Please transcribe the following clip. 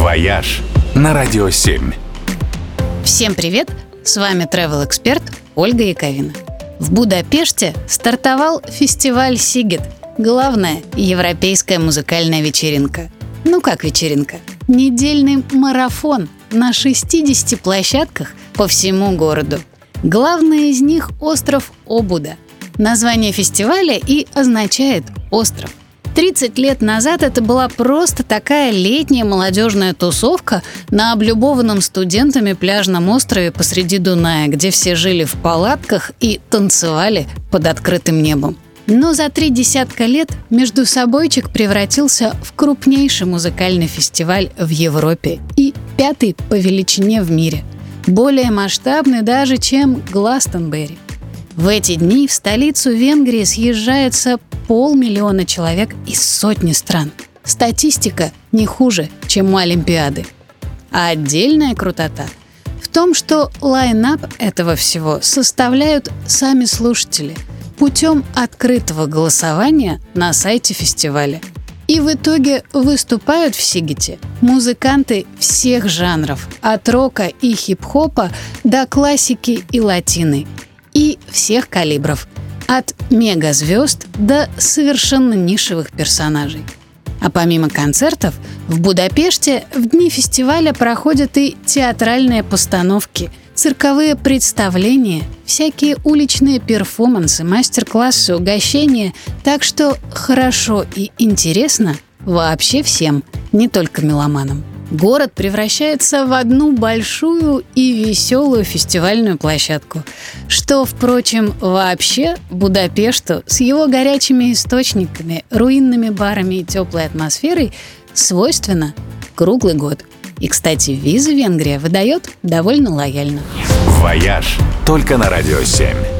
«Вояж» на Радио 7. Всем привет! С вами travel-эксперт Ольга Яковина. В Будапеште стартовал фестиваль «Сигет» – главная европейская музыкальная вечеринка. Ну как вечеринка? Недельный марафон на 60 площадках по всему городу. Главный из них – остров Обуда. Название фестиваля и означает «остров». 30 лет назад это была просто такая летняя молодежная тусовка на облюбованном студентами пляжном острове посреди Дуная, где все жили в палатках и танцевали под открытым небом. Но за 3 десятка лет междусобойчик превратился в крупнейший музыкальный фестиваль в Европе и 5-й по величине в мире. Более масштабный даже, чем Гластонберри. В эти дни в столицу Венгрии съезжается 500 000 человек из сотни стран. Статистика не хуже, чем у Олимпиады. А отдельная крутота в том, что лайн-ап этого всего составляют сами слушатели путем открытого голосования на сайте фестиваля. И в итоге выступают в Сигете музыканты всех жанров, от рока и хип-хопа до классики и латины, и всех калибров, от мегазвезд до совершенно нишевых персонажей. А помимо концертов, в Будапеште в дни фестиваля проходят и театральные постановки, цирковые представления, всякие уличные перформансы, мастер-классы, угощения. Так что хорошо и интересно вообще всем, не только меломанам. Город превращается в одну большую и веселую фестивальную площадку, что, впрочем, вообще Будапешту с его горячими источниками, руинными барами и теплой атмосферой свойственно круглый год. И, кстати, визы Венгрия выдает довольно лояльно. «Вояж» только на Радио 7.